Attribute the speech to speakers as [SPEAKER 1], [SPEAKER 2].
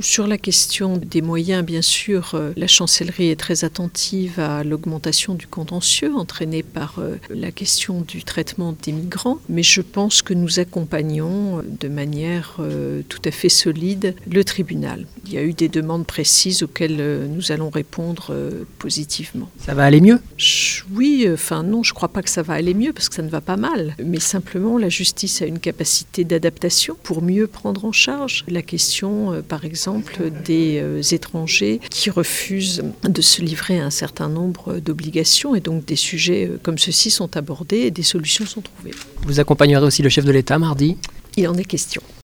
[SPEAKER 1] Sur la question des moyens, bien sûr, la chancellerie est très attentive à l'augmentation du contentieux entraîné par la question du traitement des migrants, mais je pense que nous accompagnons de manière tout à fait solide le tribunal. Il y a eu des demandes précises auxquelles nous allons répondre positivement.
[SPEAKER 2] Ça va aller mieux ?
[SPEAKER 1] Oui, non, je ne crois pas que ça va aller mieux parce que ça ne va pas mal, mais simplement la justice a une capacité d'adaptation pour mieux prendre en charge la question, par exemple, des étrangers qui refusent de se livrer à un certain nombre d'obligations et donc des sujets comme ceux-ci sont abordés et des solutions sont trouvées.
[SPEAKER 2] Vous accompagnerez aussi le chef de l'État mardi ?
[SPEAKER 1] Il en est question.